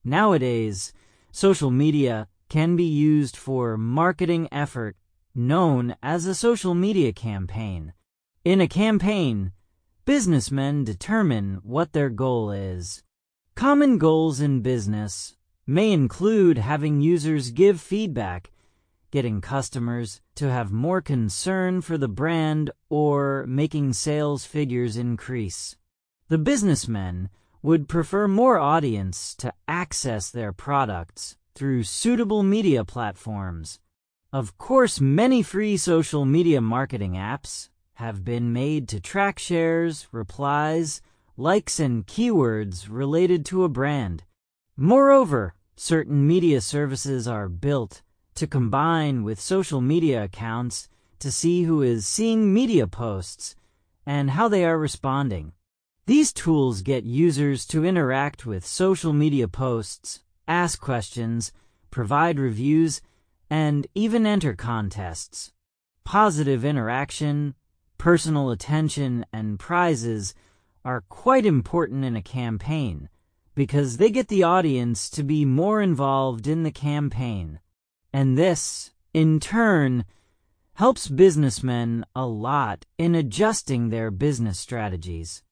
Nowadays, social media can be used for marketing effort known as a social media campaign. In a campaign, businessmen determine what their goal is. Common goals in business may include having users give feedback, getting customers to have more concern for the brand, or making sales figures increase. The businessmen would prefer more audience to access their products through suitable media platforms. Of course, many free social media marketing apps have been made to track shares, replies, likes, and keywords related to a brand. Moreover, certain media services are built to combine with social media accounts to see who is seeing media posts and how they are responding. These tools get users to interact with social media posts, ask questions, provide reviews, and even enter contests. Positive interaction, personal attention, and prizes are quite important in a campaign because they get the audience to be more involved in the campaign. And this, in turn, helps businessmen a lot in adjusting their business strategies.